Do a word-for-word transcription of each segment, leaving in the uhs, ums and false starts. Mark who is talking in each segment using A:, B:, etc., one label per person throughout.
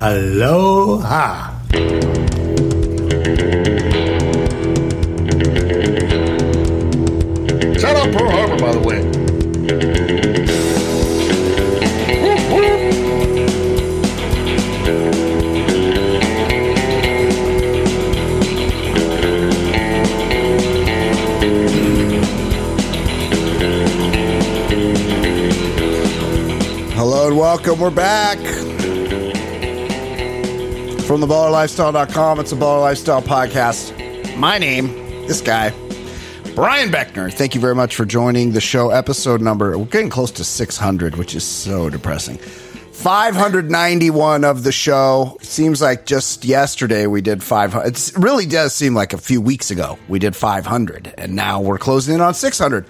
A: Aloha.
B: Shout out Pearl Harbor, by the way.
C: Hello and welcome. We're back from the baller lifestyle dot com. It's a Baller Lifestyle podcast. My name, this guy, Brian Beckner. Thank you very much for joining the show. Episode number, we're getting close to six hundred, which is so depressing. five hundred ninety-one of the show. Seems like just yesterday we did five hundred. It really does seem like a few weeks ago we did five hundred, and now we're closing in on six hundred.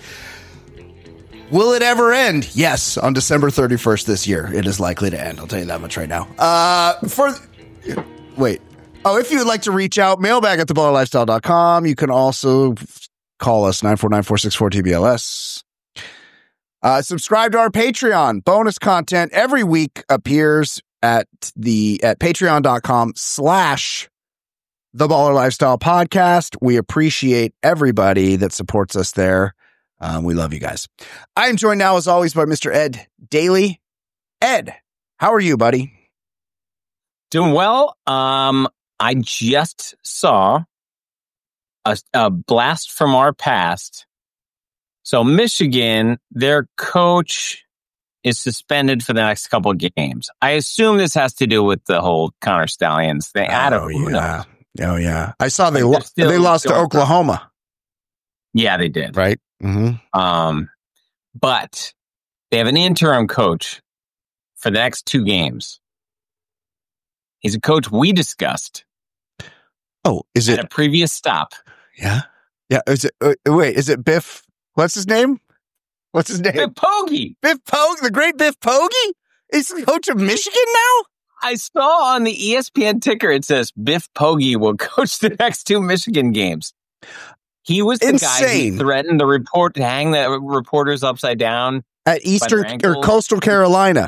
C: Will it ever end? Yes, on December thirty-first this year, it is likely to end. I'll tell you that much right now. Uh, for wait, oh, if you would like to reach out, mailbag at the baller lifestyle dot com. You can also call us nine four nine, four six four, T B L S. Uh, subscribe to our Patreon. Bonus content every week appears at the at patreon dot com slash the Baller Lifestyle Podcast. We appreciate everybody that supports us there. Um, we love you guys. I am joined now, as always, by Mister Ed Daly. Ed, how are you, buddy?
D: Doing well. Um, I just saw a, a blast from our past. So Michigan, their coach is suspended for the next couple of games. I assume this has to do with the whole Connor Stallions thing. I don't
C: oh, yeah. Oh, yeah. I saw they,
D: like
C: lo- they lost to Oklahoma.
D: Up. Yeah, they did.
C: Right? Mm-hmm.
D: Um, but they have an interim coach for the next two games. He's a coach we discussed.
C: Oh, is it
D: at a previous stop?
C: Yeah, yeah. Is it? Uh, wait, is it Biff? What's his name? What's his name?
D: Biff Poggi.
C: Biff Poggi, the great Biff Poggi. Is the coach of Michigan now?
D: I saw on the E S P N ticker it says Biff Poggi will coach the next two Michigan games. He was the
C: Insane.
D: guy who threatened the report to hang the reporters upside down
C: at Eastern or Coastal Carolina.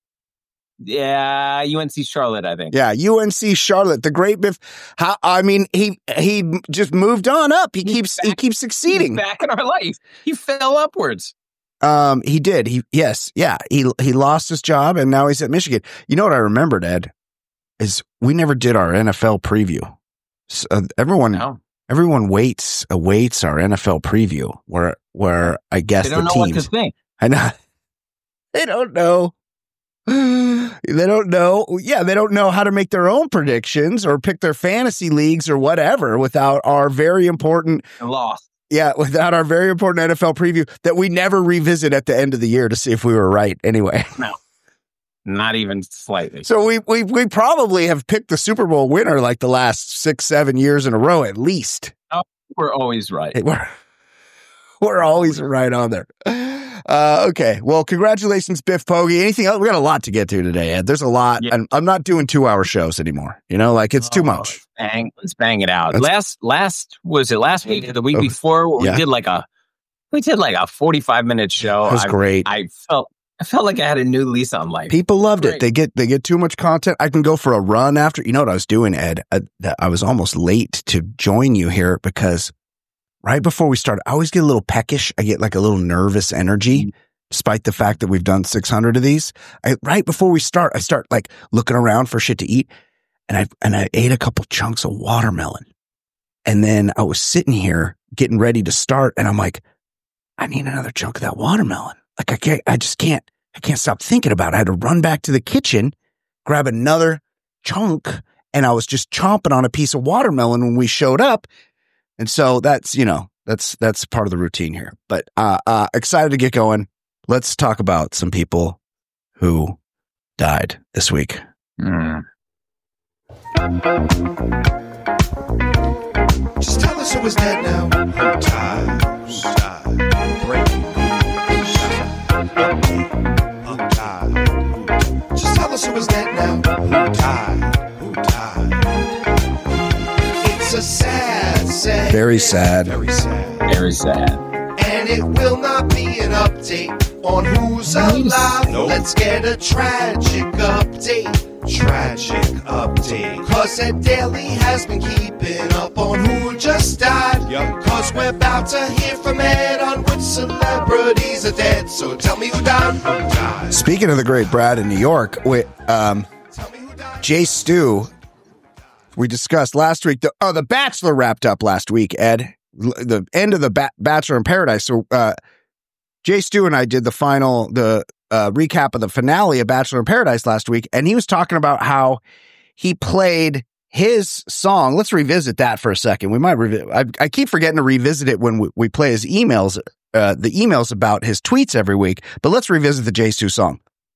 D: Yeah, U N C Charlotte, I think.
C: Yeah, U N C Charlotte, the great Biff. How, I mean, he he just moved on up. He keeps back, he keeps succeeding.
D: He's back in our life. He fell upwards.
C: Um, he did. He yes, yeah. He he lost his job and now he's at Michigan. You know what I remembered, Ed, is we never did our N F L preview. So, uh, everyone. No. Everyone waits, awaits our N F L preview where, where I guess
D: they don't
C: the
D: know
C: teams,
D: what to think.
C: I know. They don't know. They don't know. Yeah. They don't know how to make their own predictions or pick their fantasy leagues or whatever without our very important
D: lost.
C: Yeah. Without our very important N F L preview that we never revisit at the end of the year to see if we were right anyway.
D: No. Not even slightly.
C: So we, we we probably have picked the Super Bowl winner like the last six, seven years in a row at least.
D: Oh, we're always right.
C: We're, we're always right on there. Uh, okay. Well, congratulations, Biff Poggi. Anything else? We got a lot to get to today, Ed. There's a lot. Yeah. And I'm not doing two hour shows anymore. You know, like it's oh, too much.
D: Bang, let's bang it out. That's, last, last, was it last week or the week oh, before? We yeah. did like a, we did like a forty-five minute show.
C: It was
D: I,
C: great.
D: I felt, I felt like I had a new lease on life.
C: People loved Great. it. They get they get too much content. I can go for a run after. You know what I was doing, Ed? I, I was almost late to join you here because right before we started, I always get a little peckish. I get like a little nervous energy, mm-hmm. despite the fact that we've done six hundred of these. I, right before we start, I start like looking around for shit to eat, and I and I ate a couple chunks of watermelon, and then I was sitting here getting ready to start, and I'm like, I need another chunk of that watermelon. Like I can't, I just can't, I can't stop thinking about it. I had to run back to the kitchen, grab another chunk, and I was just chomping on a piece of watermelon when we showed up. And so that's, you know, that's, that's part of the routine here, but, uh, uh, excited to get going. Let's talk about some people who died this week.
D: Mm.
E: Just tell us who was dead now. Who died? Who died? Breaking. Who died? Just tell us who was dead now. Who died? Who died? It's a sad, sad.
C: Very sad.
E: Very sad.
D: Very sad.
E: And it will not be an update on who's alive. Nope. Let's get a tragic update. tragic update. Cause Ed Daly has been keeping up on who just died. Yep. Cause we're about to hear from Ed on which celebrities are dead. So tell me who died. Who died?
C: Speaking of the great Brad in New York, we, um, Jay Stu, we discussed last week. The, oh, The Bachelor wrapped up last week, Ed. L- the end of the ba- Bachelor in Paradise. So uh, Jay Stu and I did the final, the uh, recap of the finale of Bachelor in Paradise last week, and he was talking about how he played his song. Let's revisit that for a second. We might revi- I, I keep forgetting to revisit it when we, we play his emails, uh, the emails about his tweets every week. But let's revisit the Jay Stu song.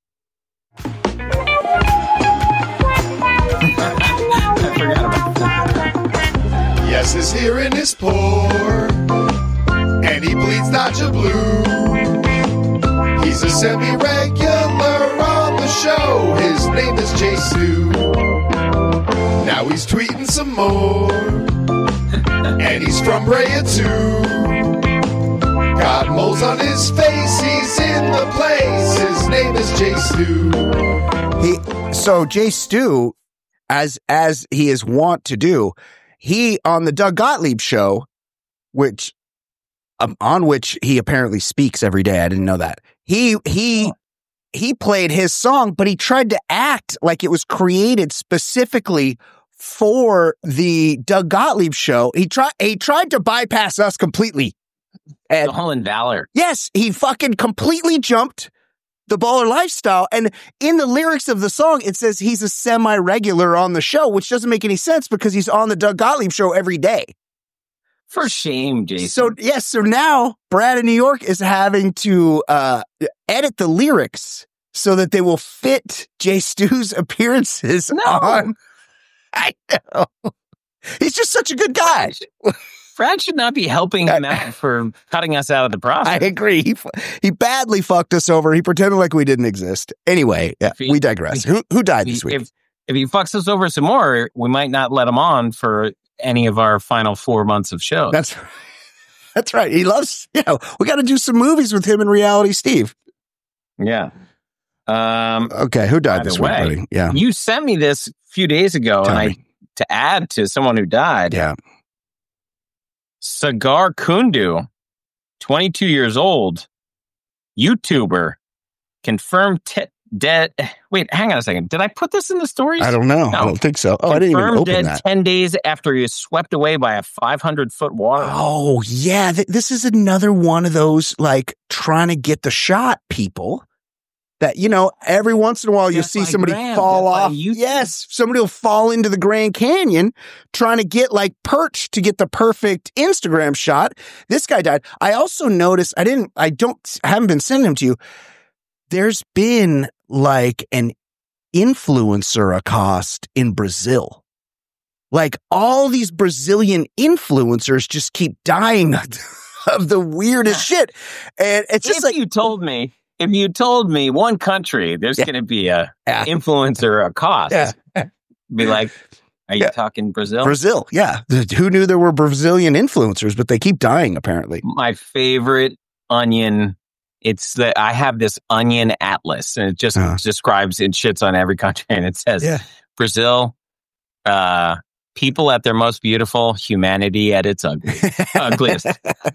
E: Yes, his hearing is poor, and he bleeds Nacha Blue. He's a semi-regular on the show. His name is Jay Stu. Now he's tweeting some more, and he's from Brea too. Got moles on his face, he's in the place. His name is Jay Stu.
C: He so Jay Stu, as as he is wont to do, he on the Doug Gottlieb show, which um, on which he apparently speaks every day. I didn't know that. He he he played his song, but he tried to act like it was created specifically for the Doug Gottlieb show. He tried he tried to bypass us completely. And
D: Stolen Valor.
C: yes, he fucking completely jumped the Baller Lifestyle. And in the lyrics of the song, it says he's a semi-regular on the show, which doesn't make any sense because he's on the Doug Gottlieb show every day.
D: For shame, Jason.
C: So, yes, so now Brad in New York is having to uh, edit the lyrics so that they will fit Jay Stu's appearances
D: No.
C: on. I know. He's just such a good guy.
D: Brad should not be helping him out for cutting us out of the process.
C: I agree. He, he badly fucked us over. He pretended like we didn't exist. Anyway, yeah,
D: If he-
C: we digress. Who who died this week?
D: If, if he fucks us over some more, we might not let him on for any of our final four months of shows.
C: That's that's right. He loves. Yeah, we got to do some movies with him and Reality Steve.
D: yeah. Um,
C: Okay, who died
D: By the
C: this week,
D: way,
C: buddy? Yeah,
D: you sent me this a few days ago,
C: Tell
D: and
C: me.
D: I to add to someone who died.
C: yeah.
D: Sagar Kundu, twenty-two years old, YouTuber, confirmed t- dead. Wait, hang on a second. Did I put this in the stories?
C: I don't know.
D: No.
C: I don't think so. Oh, I didn't even
D: Confirmed
C: open
D: dead
C: that.
D: ten days after he was swept away by a five hundred foot water.
C: Oh, yeah. Th- this is another one of those like trying to get the shot people that, you know, every once in a while you
D: Death
C: see
D: by
C: somebody
D: gram,
C: fall
D: death by
C: off.
D: YouTube.
C: Yes. Somebody will fall into the Grand Canyon trying to get like perch to get the perfect Instagram shot. This guy died. I also noticed, I didn't, I don't, I haven't been sending them to you. There's been like an influencer accost in Brazil. Like all these Brazilian influencers just keep dying of the weirdest shit. And it's just
D: if
C: like,
D: you told me, if you told me one country, there's
C: Yeah.
D: going to be a
C: Yeah.
D: influencer a cost,
C: Yeah.
D: be like, are you
C: Yeah.
D: talking Brazil?
C: Brazil. Yeah. Who knew there were Brazilian influencers, but they keep dying apparently.
D: My favorite onion. It's that I have this onion atlas, and it just
C: Uh-huh.
D: describes it shits on every country, and it says
C: Yeah.
D: Brazil, uh, people at their most beautiful, humanity at its ugly, ugliest.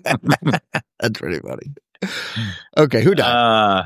C: That's pretty funny. Okay, who died?
D: Uh,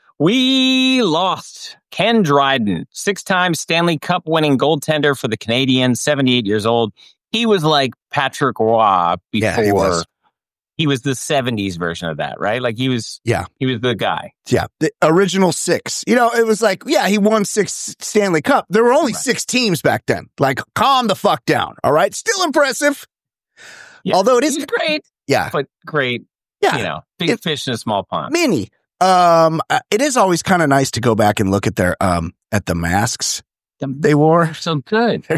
D: we lost Ken Dryden, six-time Stanley Cup winning goaltender for the Canadiens, seventy-eight years old. He was like Patrick Roy before.
C: Yeah, he was.
D: He was the seventies version of that, right? Like he was,
C: Yeah.
D: he was the guy.
C: Yeah, the original six. You know, it was like, yeah, he won six Stanley Cup. There were only
D: Right.
C: six teams back then. Like, calm the fuck down. All right, still impressive.
D: Yeah.
C: Although it
D: He
C: is,
D: was great,
C: yeah,
D: but great,
C: yeah,
D: you know, big
C: It-
D: fish in a small pond.
C: mini. Um, uh, it is always kind of nice to go back and look at their um at the masks they wore.
D: They're so good.
C: They're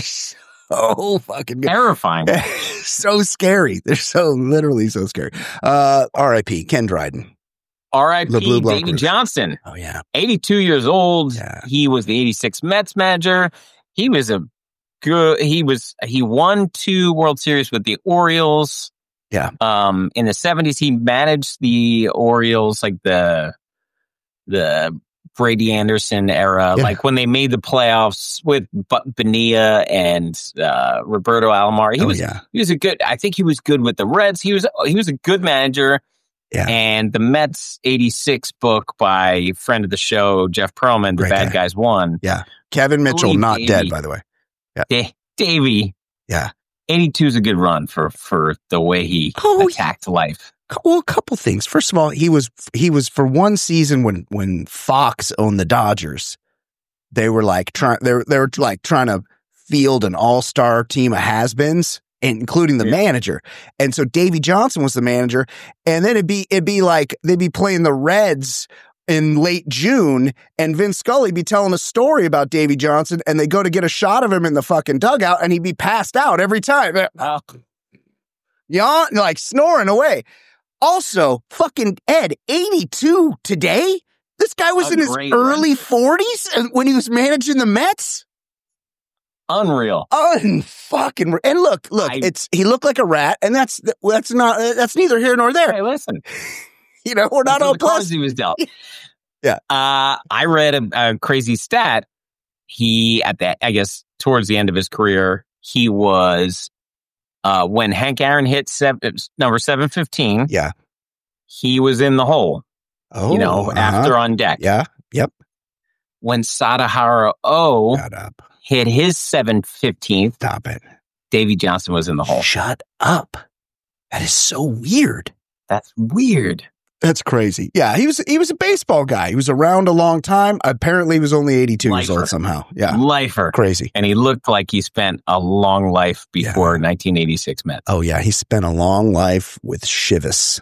C: so fucking good.
D: Terrifying.
C: So scary. They're so literally so scary. Uh, R I P Ken Dryden.
D: R I
C: The
D: P
C: Blue
D: Davey
C: Blockers.
D: Johnson,
C: Oh yeah,
D: eighty-two years old.
C: Yeah.
D: He was the eighty-six Mets manager. He was a good, he was, he won two World Series with the Orioles.
C: Yeah.
D: Um, in the seventies, he managed the Orioles, like the, the Brady Anderson era,
C: Yeah.
D: like when they made the playoffs with B- Bonilla and uh, Roberto Alomar. He
C: Oh,
D: was
C: yeah.
D: he was a good. I think he was good with the Reds. He was he was a good manager.
C: Yeah.
D: And the Mets eighty-six book by friend of the show Jeff Perlman, The
C: Great
D: Bad
C: guy.
D: Guys Won.
C: Yeah. Kevin Mitchell,
D: Believe
C: not
D: Davey.
C: dead, by the way.
D: Da- Davey.
C: Yeah.
D: eighty-two is a good run for for the way he
C: Oh,
D: attacked life.
C: Well, a couple things. First of all, he was he was for one season when when Fox owned the Dodgers. They were like trying they were they were like trying to field an all-star team of has-beens, including the
D: Yeah.
C: manager. And so Davey Johnson was the manager, and then it'd be it'd be like they'd be playing the Reds in late June, and Vince Scully be telling a story about Davey Johnson, and they go to get a shot of him in the fucking dugout, and he'd be passed out every time.
D: Oh.
C: Yawn, like snoring away. Also, fucking Ed, eighty-two today? This guy was
D: A
C: in his
D: great
C: early forties when he was managing the Mets?
D: Unreal.
C: Unfucking. And look, look,
D: I-
C: it's he looked like a rat, and that's that's not that's neither here nor there.
D: Hey, listen.
C: You know, we're not
D: Those are
C: all
D: the cards
C: plus.
D: he was dealt.
C: Yeah.
D: Uh, I read a, a crazy stat. He, at that, I guess, towards the end of his career, he was, uh, when Hank Aaron hit seven, number seven fifteen,
C: Yeah.
D: he was in the hole,
C: Oh,
D: you know,
C: uh-huh.
D: after on deck.
C: Yeah. Yep.
D: When Sadahara O
C: Shut up.
D: hit his seven fifteenth,
C: Stop it.
D: Davey Johnson was in the hole.
C: Shut up. That is so weird.
D: That's weird.
C: That's crazy. Yeah, he was he was a baseball guy. He was around a long time. Apparently, he was only eighty-two years
D: Lifer.
C: old somehow. Yeah,
D: Lifer.
C: crazy.
D: And he looked like he spent a long life before
C: Yeah.
D: nineteen eighty-six Mets.
C: Oh yeah, he spent a long life with Chivas.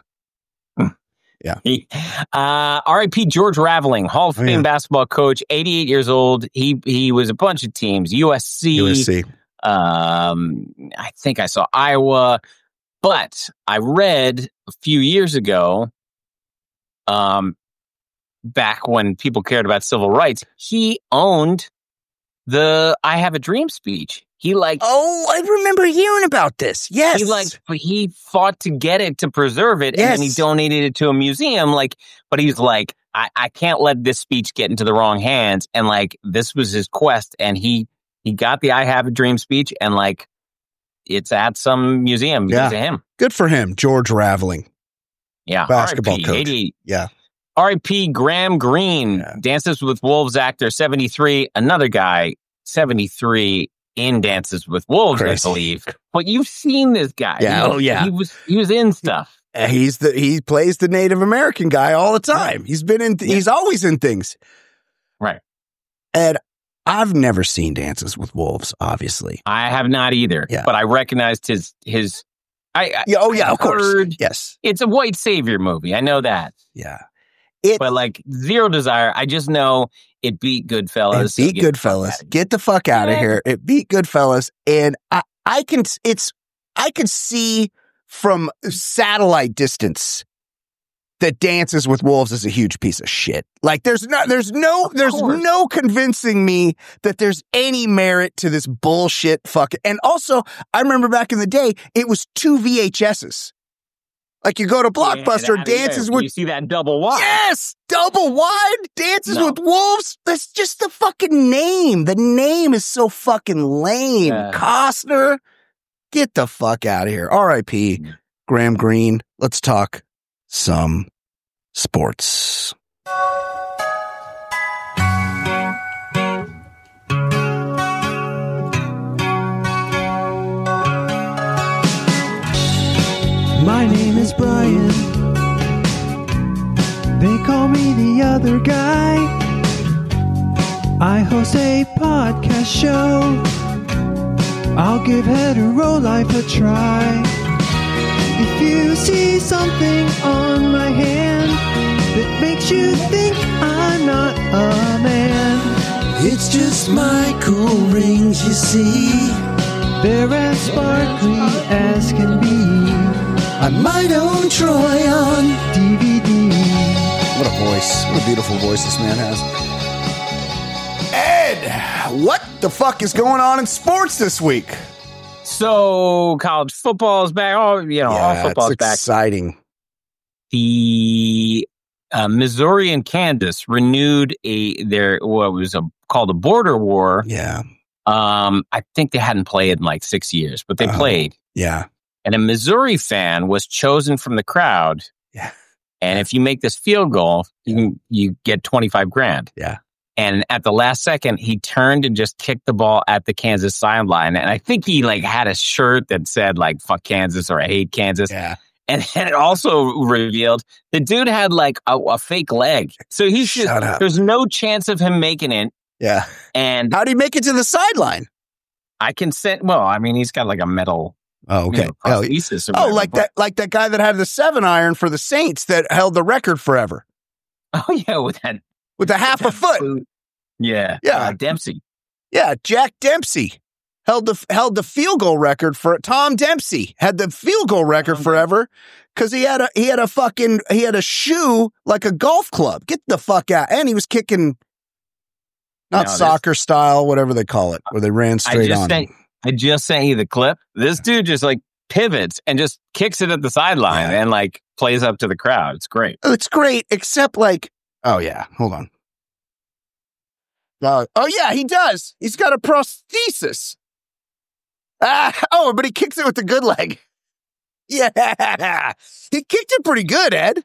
D: He, uh, R I P George Raveling, Hall of
C: Oh,
D: Fame
C: yeah.
D: basketball coach, eighty-eight years old. He he was a bunch of teams, U S C,
C: U S C.
D: Um, I think I saw Iowa, but I read a few years ago, um, back when people cared about civil rights, he owned the "I Have a Dream" speech. He like
C: Oh, I remember hearing about this. Yes,
D: he like he fought to get it to preserve it, and then he
C: Yes.
D: donated it to a museum. Like, but he's like, I, I can't let this speech get into the wrong hands. And like, this was his quest, and he he got the "I Have a Dream" speech, and like, it's at some museum because
C: Yeah.
D: of him.
C: good for him, George Raveling.
D: Yeah,
C: Basketball
D: R I P,
C: coach.
D: eighty-eight.
C: Yeah,
D: R I P Graham Greene,
C: Yeah.
D: Dances with Wolves actor, seventy-three. Another guy, seventy-three. In Dances with Wolves,
C: Crazy.
D: I believe. But you've seen this guy.
C: Yeah,
D: He-
C: oh, yeah.
D: He was he was in stuff.
C: Uh, he's the he plays the Native American guy all the time. He's been in.
D: Yeah.
C: He's always in things.
D: Right.
C: Ed, I've never seen Dances with Wolves. Obviously.
D: I have not either.
C: Yeah.
D: But I recognized his his I, I
C: Yeah. Oh yeah.
D: I
C: Of course.
D: heard
C: Yes.
D: it's a white savior movie. I know that.
C: Yeah. It.
D: But like Zero Desire, I just know it beat Goodfellas.
C: It
D: so
C: beat
D: get the fuck
C: Goodfellas.
D: out of
C: Get the fuck out of
D: Yeah.
C: here. It beat Goodfellas, and I, I can. It's. I can see from satellite distance that Dances with Wolves is a huge piece of shit. Like, there's not. There's no. There's
D: course.
C: no convincing me that there's any merit to this bullshit. Fucking. And also, I remember back in the day, it was two V H S's. Like, you go to
D: here.
C: Blockbuster,
D: Yeah,
C: Dances
D: yeah,
C: with
D: you see that double wide.
C: Yes! Double wide Dances
D: No.
C: with Wolves. That's just the fucking name. The name is so fucking lame.
D: Yeah.
C: Costner, get the fuck out of here. R I P
D: Mm.
C: Graham Greene. Let's talk some sports.
A: My name is Brian. They call me the other guy. I host a podcast show. I'll give hetero life a try. If you see something on my hand that makes you think I'm not a man,
F: It's just my cool rings, you see.
A: they're as sparkly as can be.
F: I might own Troy on.
A: D V D.
C: What a voice. What a beautiful voice this man has. Ed, what the fuck is going on in sports this week?
D: So college football is back. Oh, you know, all
C: Yeah,
D: football's
C: it's
D: back.
C: exciting.
D: The uh, Missouri and Kansas renewed a their what was a, called a border war.
C: Yeah.
D: Um, I think they hadn't played in like six years, but they
C: Oh.
D: played.
C: Yeah.
D: And a Missouri fan was chosen from the crowd.
C: Yeah.
D: And if you make this field goal, you can, you get twenty-five grand.
C: Yeah.
D: And at the last second, he turned and just kicked the ball at the Kansas sideline. And I think he like had a shirt that said like "fuck Kansas" or "I hate Kansas."
C: Yeah.
D: And, and it also revealed the dude had like a, a fake leg. So he's just,
C: Shut up.
D: there's no chance of him making it.
C: Yeah.
D: And
C: How'd he make it to the sideline?
D: I can send, well, I mean, he's got like a metal
C: Oh,
D: you
C: okay.
D: know,
C: Oh,
D: prosthesis or
C: oh,
D: whatever,
C: like
D: but-
C: that, like that guy that had the seven iron for the Saints that held the record forever
D: Oh, yeah, with that.
C: with a half a foot.
D: boot. Yeah.
C: Yeah.
D: Uh, Dempsey.
C: Yeah, Jack Dempsey held the held the field goal record for Tom Dempsey had the field goal record forever because he had a he had a fucking he had a shoe like a golf club. Get the fuck out! And he was kicking not
D: No, this-
C: soccer style, whatever they call it, where they ran
D: I
C: straight
D: just
C: on.
D: sent,
C: him.
D: I just sent you the clip. This dude just like pivots and just kicks it at the sideline
C: Yeah.
D: and like plays up to the crowd. It's great.
C: It's great, except like oh yeah, hold on. Uh, oh yeah, he does. He's got a prosthesis. Ah, oh, but he kicks it with the good leg. Yeah, he kicked it pretty good, Ed.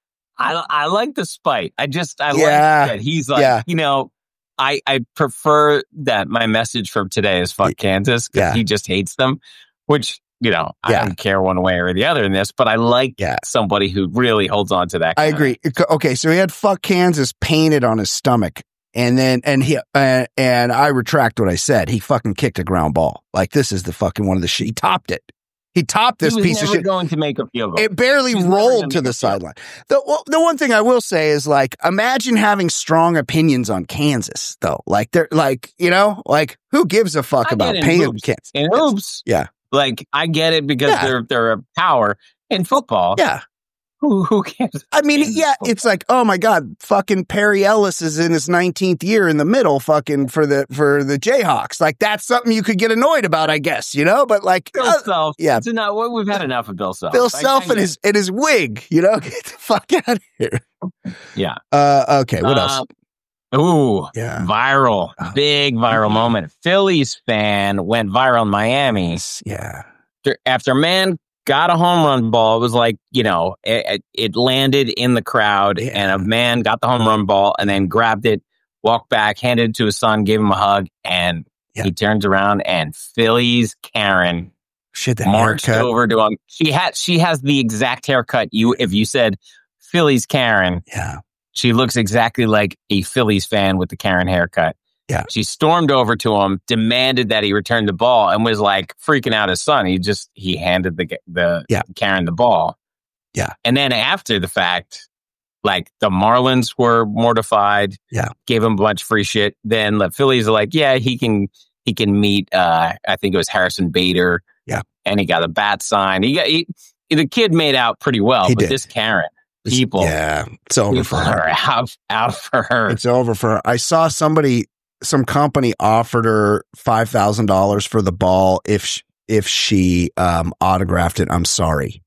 D: I I like the spite. I just I
C: Yeah.
D: like that he's like
C: Yeah.
D: you know I I prefer that my message from today is fuck Kansas because
C: Yeah.
D: he just hates them, which you know I
C: Yeah.
D: don't care one way or the other in this, but I like
C: Yeah.
D: somebody who really holds on to that.
C: I
D: kind of-
C: agree. Okay, so he had "fuck Kansas" painted on his stomach, and then and he uh, and I retract what I said. He fucking kicked a ground ball. Like this is the fucking one of the shit. He topped it. He topped this
D: he was
C: piece of
D: never
C: shit.
D: going to make a field goal.
C: It barely
D: He's never gonna
C: rolled to
D: make
C: the
D: a field.
C: sideline. The well, the one thing I will say is like, imagine having strong opinions on Kansas, though. Like they're like, you know, like who gives a fuck
D: I
C: about
D: get in
C: paying
D: hoops.
C: Kansas?
D: In hoops,
C: Yeah,
D: like I get it because
C: Yeah.
D: they're they're a power in football.
C: yeah.
D: Who who cares?
C: I mean,
D: Kansas
C: yeah,
D: football.
C: it's like, oh my God, fucking Perry Ellis is in his nineteenth year in the middle, fucking for the for the Jayhawks. Like that's something you could get annoyed about, I guess, you know. But like,
D: Bill
C: uh,
D: Self.
C: yeah.
D: It's enough. well, We've had enough of Bill Self.
C: Bill
D: I-
C: Self
D: I
C: and
D: get
C: his and his wig, you know, get the fuck out of here.
D: Yeah.
C: Uh, okay, what else?
D: Uh, Ooh,
C: Yeah.
D: viral,
C: Oh.
D: big viral moment. Phillies fan went viral in Miami
C: Yeah,
D: after, after a man got a home run ball. It was like, you know, it, it landed in the crowd
C: Yeah.
D: and a man got the home run ball and then grabbed it, walked back, handed it to his son, gave him a hug, and
C: Yeah.
D: he turns around and Phillies Karen
C: shit, the
D: marched
C: haircut.
D: over to him. She had, she has the exact haircut. You, if you said Phillies Karen,
C: Yeah,
D: she looks exactly like a Phillies fan with the Karen haircut.
C: Yeah.
D: She stormed over to him, demanded that he return the ball, and was like freaking out his son. He just he handed the the
C: Yeah.
D: Karen the ball.
C: Yeah.
D: And then after the fact, like the Marlins were mortified.
C: Yeah.
D: Gave him a bunch of free shit. Then the Phillies are like, yeah, he can he can meet uh I think it was Harrison Bader.
C: Yeah.
D: And he got a bat sign. He got he, the kid made out pretty well,
C: He
D: but
C: did.
D: this Karen, people,
C: Yeah, it's over for
D: people
C: her.
D: are out out for her.
C: It's over for her. I saw somebody, some company offered her five thousand dollars for the ball if sh- if she um, autographed it. I'm sorry,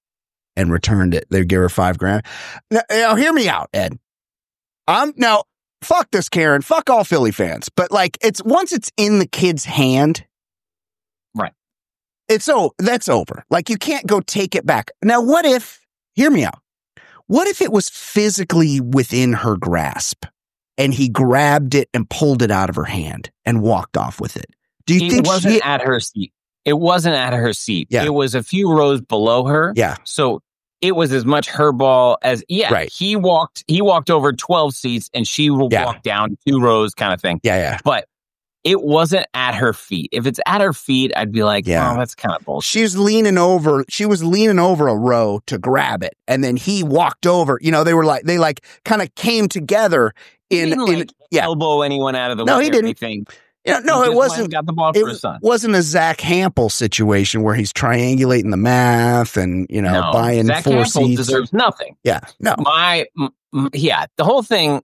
C: and returned it. They'd give her five grand. Now, now, hear me out, Ed. I'm now fuck this, Karen. Fuck all Philly fans. But like, it's once it's in the kid's hand,
D: Right.
C: It's oh, that's over. Like you can't go take it back. Now, what if? Hear me out. What if it was physically within her grasp? And he grabbed it and pulled it out of her hand and walked off with it. Do you
D: It
C: think
D: wasn't
C: she?
D: at her seat. It wasn't at her seat.
C: Yeah.
D: It was a few rows below her.
C: Yeah,
D: So it was as much her ball as yeah.
C: Right.
D: He walked. He walked over twelve seats, and she walked
C: Yeah.
D: down two rows, kind of thing.
C: yeah, yeah.
D: But it wasn't at her feet. If it's at her feet, I'd be like,
C: Yeah.
D: oh, that's kind of bullshit.
C: She was leaning over. She was leaning over a row to grab it, and then he walked over. You know, they were like they like kind of came together
D: He
C: in
D: didn't,
C: in
D: like,
C: yeah.
D: elbow anyone out of the
C: No,
D: way.
C: he
D: or
C: didn't.
D: anything.
C: You know, no,
D: He
C: it
D: just went
C: wasn't.
D: and got the ball for
C: It
D: his son.
C: wasn't a Zach Hampel situation where he's triangulating the math and you know
D: No,
C: buying
D: Zach
C: four
D: Campbell
C: seats.
D: deserves nothing.
C: Yeah, no,
D: My m- m- yeah, the whole thing.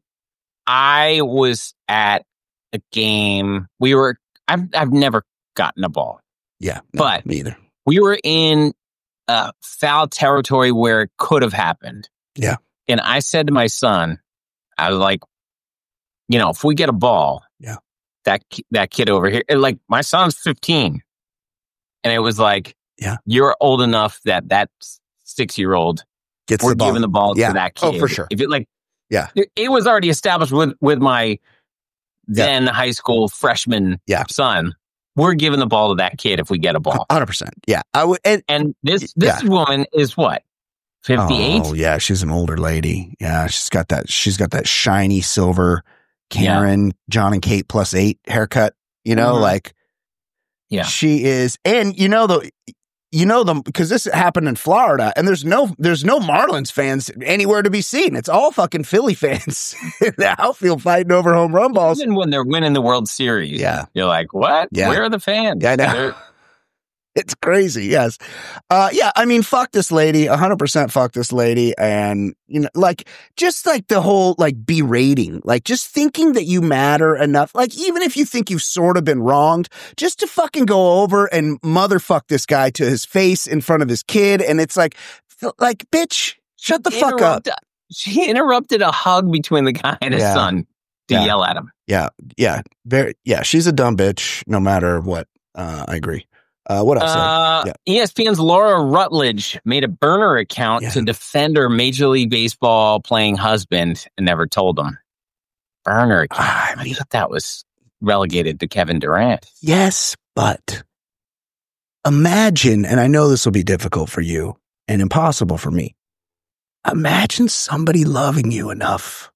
D: I was at a game. We were. I've I've never gotten a ball.
C: yeah, no,
D: But-
C: me either.
D: We were in uh, foul territory where it could have happened.
C: Yeah.
D: And I said to my son, I was like, you know, if we get a ball,
C: Yeah.
D: that ki- that kid over here, and like my son's fifteen, and it was like,
C: Yeah.
D: you're old enough that that six year old
C: Gets
D: we're
C: the ball.
D: giving the ball
C: Yeah.
D: to that kid.
C: Oh, for sure.
D: If it like,
C: Yeah.
D: it, it was already established with with my then high school freshman
C: Yeah.
D: son. We're giving the ball to that kid if we get a ball.
C: one hundred percent. Yeah. I would. And,
D: And this this woman is what, fifty-eight?
C: oh, yeah. She's an older lady. Yeah. She's got that. She's got that shiny silver Karen, John and Kate plus eight haircut. You know,
D: Mhm.
C: like,
D: Yeah.
C: she is. And you know, the, you know, them because this happened in Florida and there's no, there's no Marlins fans anywhere to be seen. It's all fucking Philly fans in the outfield fighting over home run balls.
D: Even when they're winning the World Series,
C: Yeah.
D: you're like, what?
C: Yeah.
D: Where are the fans?
C: Yeah, I know.
D: They're-
C: It's crazy. Yes. Uh, yeah. I mean, fuck this lady, a hundred percent fuck this lady. And, you know, like, just like the whole, like, berating, like, just thinking that you matter enough. Like, even if you think you've sort of been wronged, just to fucking go over and motherfuck this guy to his face in front of his kid. And it's like, like, bitch, shut the fuck up.
D: interrupt- She interrupted a hug between the guy and his
C: Yeah.
D: son to
C: Yeah.
D: yell at him.
C: Yeah. Yeah. Very, yeah. She's a dumb bitch, no matter what. Uh, I agree. Uh, what else?
D: Uh,
C: Yeah.
D: E S P N's Laura Rutledge made a burner account
C: Yeah.
D: to defend her Major League Baseball playing husband and never told him. Burner account.
C: Ah, I
D: I
C: mean,
D: thought that was relegated to Kevin Durant.
C: yes, but imagine, and I know this will be difficult for you and impossible for me. Imagine somebody loving you enough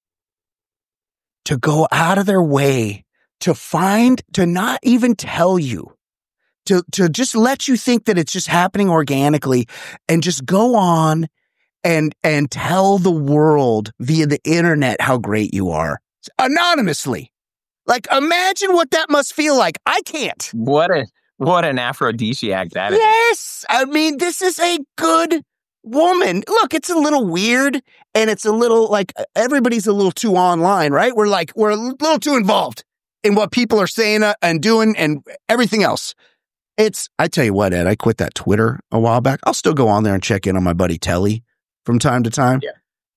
C: to go out of their way to find, to not even tell you, to, to just let you think that it's just happening organically and just go on and, and tell the world via the internet how great you are anonymously. Like, imagine what that must feel like. I can't.
D: What a what an aphrodisiac that is.
C: Yes. I mean, this is a good woman. Look, it's a little weird and it's a little like everybody's a little too online, right? We're like, we're a little too involved in what people are saying uh, and doing and everything else. It's, I tell you what, Ed, I quit that Twitter a while back. I'll still go on there and check in on my buddy Telly from time to time.
D: Yeah.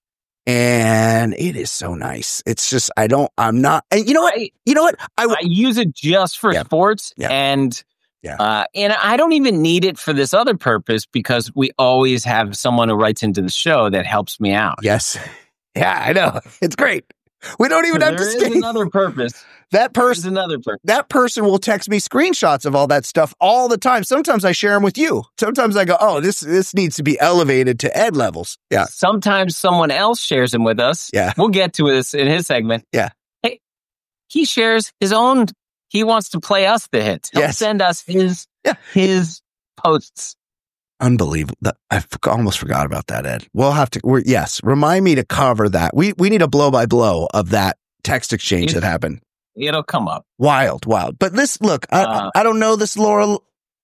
C: And it is so nice. It's just, I don't, I'm not, and you know what?
D: I,
C: You know what? I,
D: I use it just for
C: Yeah.
D: sports,
C: Yeah.
D: and
C: Yeah.
D: uh, and I don't even need it for this other purpose because we always have someone who writes into the show that helps me out.
C: yes. Yeah, I know. It's great. We don't even have
D: There
C: to
D: is
C: stay.
D: another purpose.
C: That
D: There's
C: person,
D: another purpose.
C: that person will text me screenshots of all that stuff all the time. Sometimes I share them with you. Sometimes I go, oh, this, this needs to be elevated to Ed levels. Yeah.
D: Sometimes someone else shares them with us.
C: Yeah.
D: We'll get to this in his segment.
C: Yeah.
D: Hey, he shares his own. He wants to play us the hits. He'll
C: Yes.
D: send us his
C: Yeah.
D: his posts.
C: Unbelievable. That- I f- almost forgot about that, Ed. We'll have to, we're, yes, remind me to cover that. We, we need a blow by blow of that text exchange
D: It's-
C: that happened.
D: It'll come up.
C: Wild, wild. But this, look, I,
D: Uh,
C: I don't know this Laura.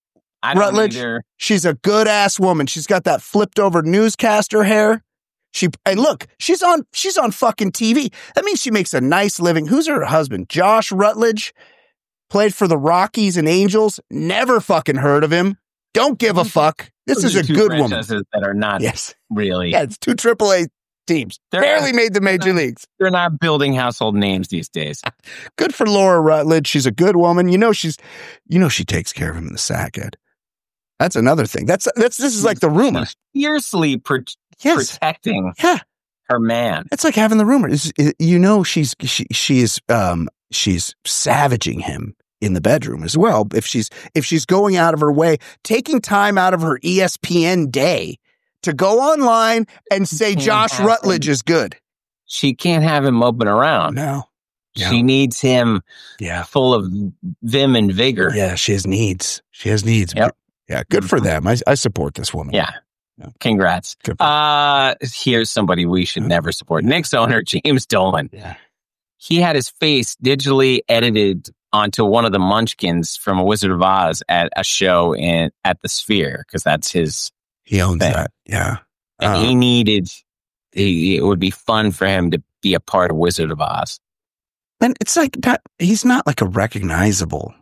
D: I don't
C: Rutledge?
D: either.
C: She's a good ass woman. She's got that flipped over newscaster hair. She, and look, she's on, she's on fucking T V. That means she makes a nice living. Who's her husband? Josh Rutledge, played for the Rockies and Angels. Never fucking heard of him. Don't give a fuck. This
D: Those
C: is
D: are
C: a
D: two
C: good woman.
D: franchises that are not
C: Yes.
D: really.
C: Yeah, it's two triple A teams.
D: They're-
C: Barely made the major leagues.
D: They're not building household names these days.
C: Good for Laura Rutledge. She's a good woman. You know, she's, you know, she takes care of him in the sack, Ed. That's another thing. That's, that's, this is like the rumor.
D: Fiercely pro-
C: Yes.
D: protecting
C: Yeah.
D: her man.
C: It's like having the rumor. It's, it, you know, she's, she, she's, um, she's savaging him in the bedroom as well. If she's, if she's going out of her way, taking time out of her E S P N day to go online and say
D: Can't
C: Josh
D: happen.
C: Rutledge is good.
D: She can't have him moping around.
C: No. Yeah.
D: She needs him
C: Yeah.
D: full of vim and vigor.
C: Yeah. She has needs. She has needs.
D: Yep.
C: Yeah. Good for them. I, I support this woman.
D: Yeah.
C: Yeah.
D: Congrats.
C: Good for
D: Uh, here's somebody we should never support. Knicks owner James Dolan.
C: Yeah.
D: He had his face digitally edited onto one of the munchkins from A Wizard of Oz at a show in at the Sphere, because that's his.
C: He owns
D: Thing.
C: that. Yeah.
D: And
C: Uh,
D: he needed. He, it would be fun for him to be a part of Wizard of Oz.
C: And it's like that. He's not like a recognizable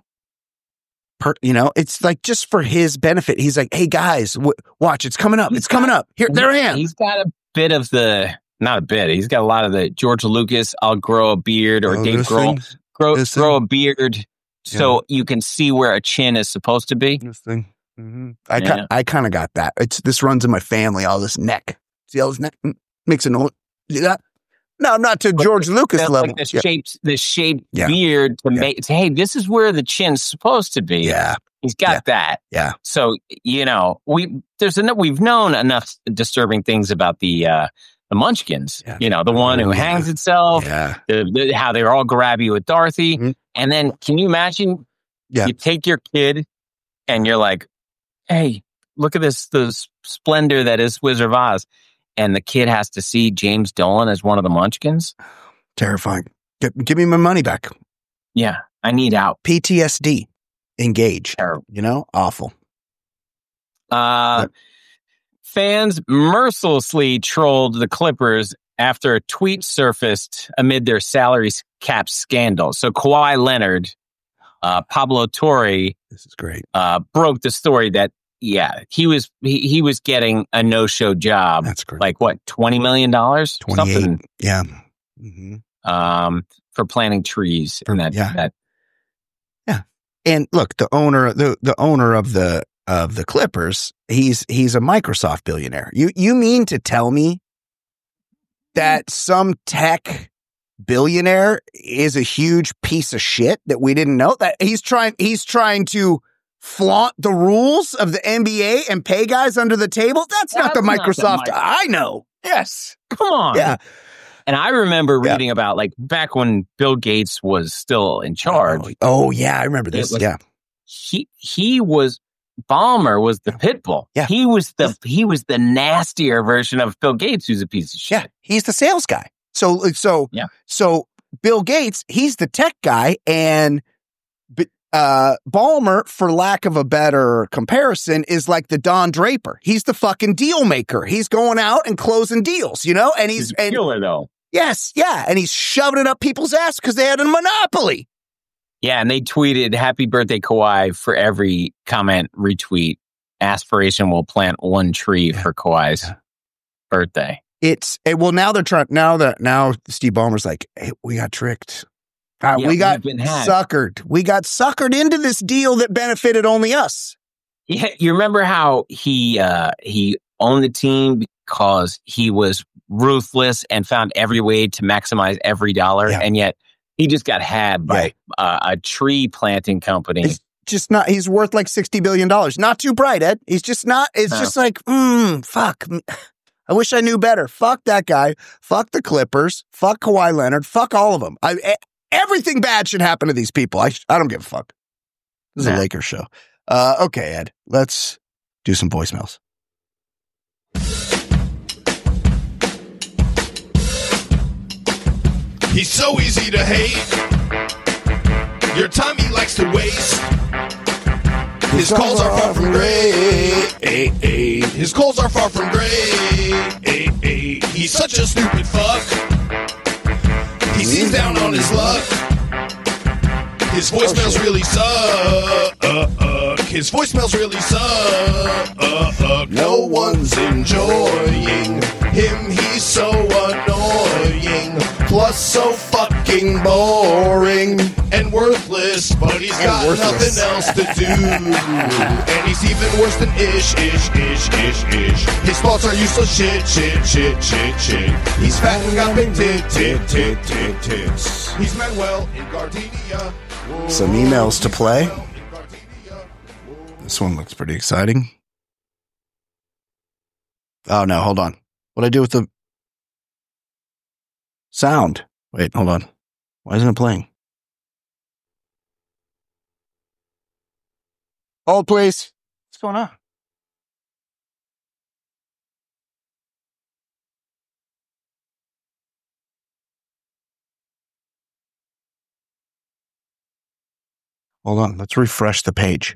C: per, you know, it's like just for his benefit. He's like, hey guys, w- watch, it's coming up. It's coming up. Here, there I am.
D: He's got a bit of the Not a bit. He's got a lot of the George Lucas, I'll grow a beard, or
C: Oh,
D: Dave
C: this
D: Grohl,
C: thing?
D: grow,
C: This
D: grow
C: thing?
D: a beard so you can see where a chin is supposed to be.
C: This thing. Mm-hmm. I
D: Yeah.
C: ki- I kind of got that. It's this runs in my family. All this neck. See all this neck Mm, makes a noise. See that? No, not to George Lucas
D: That's
C: level.
D: like the
C: yeah.
D: shaped, the shaped
C: Yeah.
D: beard to
C: Yeah.
D: make. Say, hey, this is where the chin's supposed to be.
C: yeah,
D: He's got
C: Yeah.
D: that.
C: yeah,
D: So you know, we there's enough. We've known enough disturbing things about the uh, the Munchkins.
C: Yeah.
D: You know, the one who
C: Oh, yeah.
D: hangs itself.
C: yeah.
D: The, the, how they're all grabby with Dorothy,
C: Mhm.
D: and then can you imagine?
C: Yeah.
D: You take your kid, and you're like, "Hey, look at this the s- splendor that is Wizard of Oz," and the kid has to see James Dolan as one of the Munchkins.
C: Terrifying. Give, give me my money back.
D: Yeah, I need out.
C: P T S D. Engage.
D: Terrible.
C: You know, awful.
D: Uh, fans mercilessly trolled the Clippers after a tweet surfaced amid their salary cap scandal. So Kawhi Leonard, uh, Pablo Torre,
C: This is great.
D: uh, broke the story that yeah he was he, he was getting a no show job,
C: That's great.
D: like what twenty million dollars,
C: twenty-eight.
D: something,
C: Yeah. Mm-hmm.
D: um, for planting trees and that
C: Yeah.
D: that
C: And look, the owner, the the owner of the of the Clippers, he's he's a Microsoft billionaire. You you mean to tell me that some tech billionaire is a huge piece of shit that we didn't know? That he's trying he's trying to flaunt the rules of the N B A and pay guys under the table? That's, not the
D: That's not the
C: Microsoft
D: mic-
C: I know. Yes.
D: come on.
C: Yeah.
D: And I remember
C: Yeah.
D: reading about like back when Bill Gates was still in charge.
C: Oh, oh, yeah, I remember this.
D: It was-
C: yeah.
D: He he was Ballmer was the pit bull.
C: Yeah.
D: He was the he was the nastier version of Bill Gates, who's a piece of shit.
C: Yeah, he's the sales guy. So so
D: Yeah.
C: so Bill Gates, he's the tech guy, and B- uh, Ballmer, for lack of a better comparison, is like the Don Draper. He's the fucking deal maker. He's going out and closing deals, you know, and he's
D: He's a
C: and
D: killer though.
C: yes, yeah, and he's shoving it up people's ass because they had a monopoly.
D: Yeah, and they tweeted "Happy Birthday, Kawhi" for every comment, retweet. Aspiration will plant one tree
C: Yeah.
D: for Kawhi's
C: Yeah.
D: birthday.
C: It's eh, well now they're trying now that now Steve Ballmer's like, hey, we got tricked. Uh,
D: Yeah,
C: we got
D: we've been had.
C: suckered. We got suckered into this deal that benefited only us.
D: Yeah, you remember how he uh, he owned the team because he was ruthless and found every way to maximize every dollar,
C: Yeah.
D: and yet he just got had by uh, a tree planting company.
C: It's just not, he's worth like sixty billion dollars. Not too bright, Ed. He's just not, it's
D: No.
C: just like, mm, fuck. I wish I knew better. Fuck that guy. Fuck the Clippers. Fuck Kawhi Leonard. Fuck all of them. I, e- everything bad should happen to these people. I, sh- I don't give a fuck. This is
D: Nah.
C: a Lakers show. Uh, okay, Ed, let's do some voicemails.
E: He's so easy to hate. Your time he likes to waste. His calls are far from great. His calls are far from great. He's such a stupid fuck. He seems down on his luck. His voicemails really suck. His voicemails really suck. No one's enjoying him. He's so annoying. Plus so fucking boring and worthless. But he's got
C: worthless.
E: nothing else to do. And he's even worse than ish, ish, ish, ish, ish. His thoughts are useless shit, shit, shit, shit, shit. He's fat and got big tit, tit, tit, tit, tits. He's Manuel in Gardenia. Whoa.
C: Some emails to play.
E: Manuel in Gardenia. Whoa.
C: This one looks pretty exciting. Oh, no, hold on. What'd I do with the sound? Wait, hold on. Why isn't it playing? Hold, please. What's going on? Hold on. Let's refresh the page.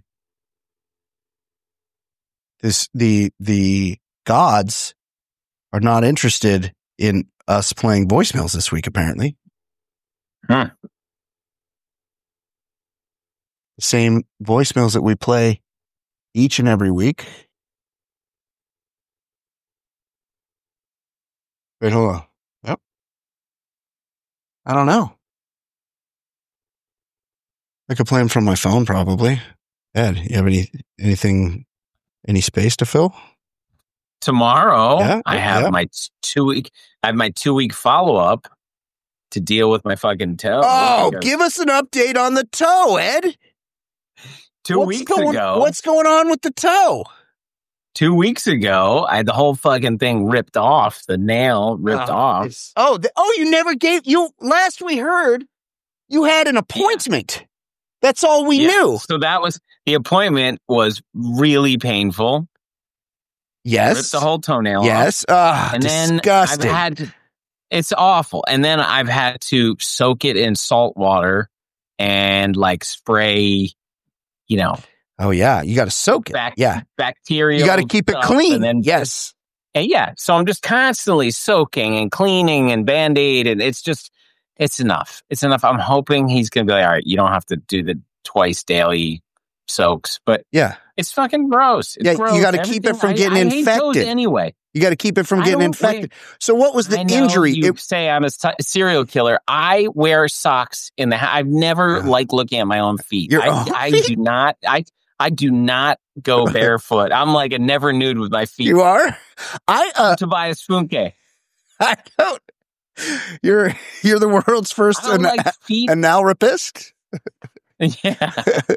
C: This the the gods are not interested in us playing voicemails this week, apparently.
D: Huh.
C: The same voicemails that we play each and every week. Wait, hold on. I don't know. I could play them from my phone, probably. Ed, you have any anything, any space to fill?
D: Tomorrow,
C: Yeah,
D: I have
C: yeah.
D: my two week. I have my two week follow up to deal with my fucking toe.
C: Oh,
D: Because
C: give us an update on the toe, Ed.
D: two
C: what's
D: weeks
C: going,
D: ago.
C: What's going on with the toe?
D: Two weeks ago, I had the whole fucking thing ripped off. The nail ripped
C: Oh,
D: off.
C: it's- Oh, the, oh, you never gave you. Last we heard, you had an appointment. That's all we
D: Yeah,
C: knew.
D: So that was the appointment was really painful.
C: Yes.
D: Ripped the whole toenail off.
C: Yes. Ah,
D: And then
C: disgusting.
D: I've had to, it's awful. And then I've had to soak it in salt water and like spray, you know,
C: oh yeah, you got to soak it.
D: bac-
C: yeah,
D: bacteria.
C: you got to keep it
D: stuff,
C: clean.
D: And then
C: yes.
D: and yeah, so I'm just constantly soaking and cleaning and Band-Aid, and it's just, it's enough. It's enough. I'm hoping he's going to be like, all right, you don't have to do the twice daily soaks, but
C: Yeah,
D: it's fucking gross. It's
C: Yeah, you
D: gross.
C: gotta keep it
D: Everything-
C: from
D: I-
C: getting
D: I hate toes
C: infected.
D: anyway.
C: you got to keep it from
D: I
C: getting
D: don't
C: infected. So, what was the
D: I know
C: injury?
D: You
C: It-
D: say I'm a s- serial killer. I wear socks in the. Ha- I've never
C: Yeah.
D: liked looking at my own feet.
C: Your
D: I,
C: own
D: I
C: feet?
D: do not. I I do not go barefoot. I'm like a never nude with my feet.
C: you are. I uh,
D: Tobias Funke.
C: I don't. You're you're the world's first
D: I don't
C: ana-
D: like feet.
C: anal rapist.
D: Yeah.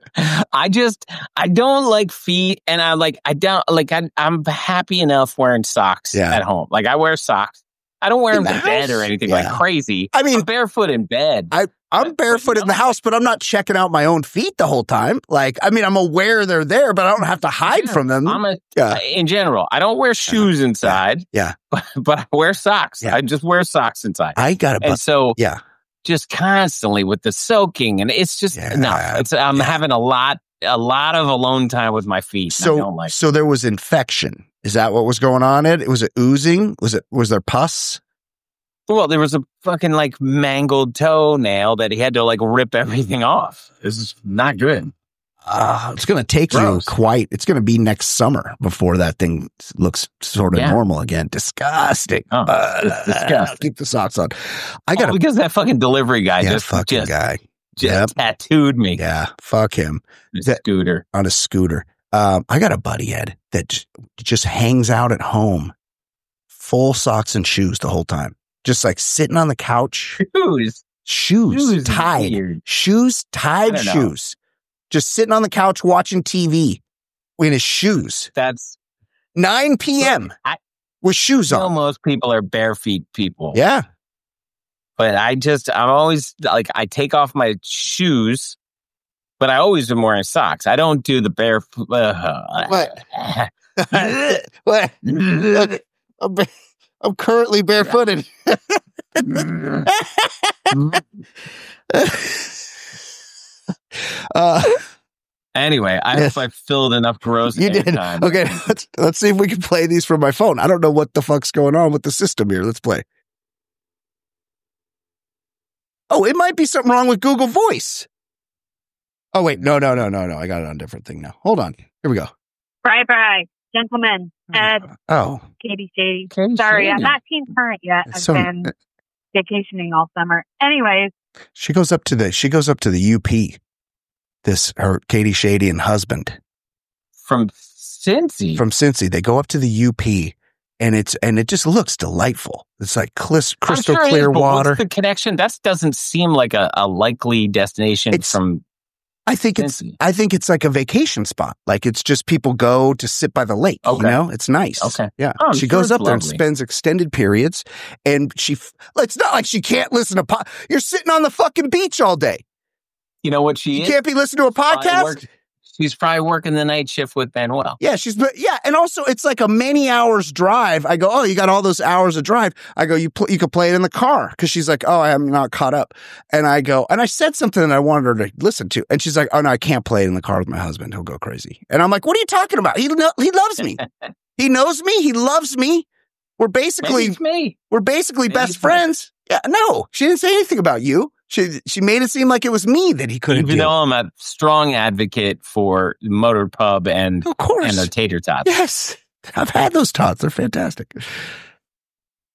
D: I just I don't like feet, and I like I don't like I, I'm happy enough wearing socks
C: Yeah.
D: at home. Like I wear socks. I don't wear
C: In
D: them
C: the
D: to bed or
C: house?
D: anything
C: Yeah.
D: like crazy.
C: I mean,
D: I'm barefoot in bed.
C: I I'm
D: But-
C: barefoot
D: but
C: in the
D: no.
C: house, but I'm not checking out my own feet the whole time. Like, I mean, I'm aware they're there, but I don't have to hide
D: Yeah,
C: from them.
D: I'm a
C: Yeah.
D: in general. I don't wear shoes inside.
C: Yeah.
D: But, but I wear socks.
C: Yeah.
D: I just wear socks inside.
C: I got a
D: and so
C: yeah.
D: just constantly with the soaking, and it's just
C: Yeah.
D: enough. It's I'm
C: Yeah.
D: having a lot a lot of alone time with my feet. and I
C: So
D: don't like
C: so there was infection. Is that what was going on? Ed? Was it oozing? Was it was there pus?
D: Well, there was a fucking like mangled toenail that he had to like rip everything off. This is not good.
C: Uh, it's going to take
D: Gross.
C: you quite. It's going to be next summer before that thing looks sort of
D: Yeah.
C: normal again. Disgusting.
D: Oh,
C: Uh,
D: it's disgusting.
C: Keep the socks on. I got
D: Oh,
C: a
D: because that fucking delivery guy
C: yeah,
D: just,
C: fucking
D: just,
C: guy.
D: just tattooed me.
C: Yeah, fuck him
D: The
C: That-
D: scooter.
C: on a scooter. Um, I got a buddy, Ed, that j- just hangs out at home, full socks and shoes the whole time, just like sitting on the couch,
D: Shoes.
C: shoes,
D: Shoes is
C: tied,
D: weird.
C: shoes, tied
D: I don't know.
C: shoes, just sitting on the couch watching T V in his shoes.
D: That's
C: nine p.m.
D: I-
C: with shoes
D: you know,
C: on.
D: most people are bare feet people.
C: Yeah.
D: But I just, I'm always like, I take off my shoes, but I always am wearing socks. I don't do the bare. Uh,
C: What? What? Look, I'm, ba- I'm currently barefooted. uh,
D: Anyway, I
C: Yes.
D: hope I filled enough gross
C: you did.
D: time.
C: Okay, let's let's see if we can play these from my phone. I don't know what the fuck's going on with the system here. Let's play. Oh, it might be something wrong with Google Voice. Oh wait, no, no, no, no, no. I got it on a different thing now. Hold on. Here we go.
G: Bye bye, gentlemen. Ed,
C: Oh,
G: Katie Shady.
D: Katie
G: Sorry,
D: Shady.
G: I'm not Team Current yet. I've
C: So-
G: been vacationing all summer. Anyways,
C: she goes up to the she goes up to the U P. This her Katie Shady and husband
D: From Cincy.
C: from Cincy. They go up to the U P, and it's and it just looks delightful. It's like clis-
D: I'm
C: crystal
D: sure it is,
C: clear
D: but what's
C: water.
D: the connection? That doesn't seem like a, a likely destination
C: It's-
D: from
C: I think it's
D: Cincy.
C: I think it's like a vacation spot. Like it's just people go to sit by the lake.
D: Okay.
C: You know, it's nice.
D: Okay.
C: Yeah.
D: Oh, I'm
C: she
D: sure
C: goes
D: it's
C: up there and
D: lovely.
C: spends extended periods, and she. f- It's not like she can't listen to. Po- You're sitting on the fucking beach all day.
D: You know what she
C: You
D: is?
C: can't be listening to a
D: Probably
C: podcast.
D: work- she's probably working the night shift with Manuel.
C: Yeah, she's yeah, and also it's like a many hours drive. I go, oh, you got all those hours of drive. I go, you pl- you could play it in the car because she's like, oh, I'm not caught up. And I go, and I said something that I wanted her to listen to, and she's like, oh no, I can't play it in the car with my husband. He'll go crazy. And I'm like, what are you talking about? He know, he loves me. He knows me. He loves me. We're
D: Maybe
C: basically
D: it's me.
C: we're basically
D: Maybe
C: best
D: it's me.
C: friends. Yeah, no, she didn't say anything about you. She she made it seem like it was me that he couldn't
D: Even
C: do.
D: though I'm a strong advocate for Motor Pub and
C: Of course,
D: and their tater tots.
C: yes, I've had those tots. They're fantastic.
G: I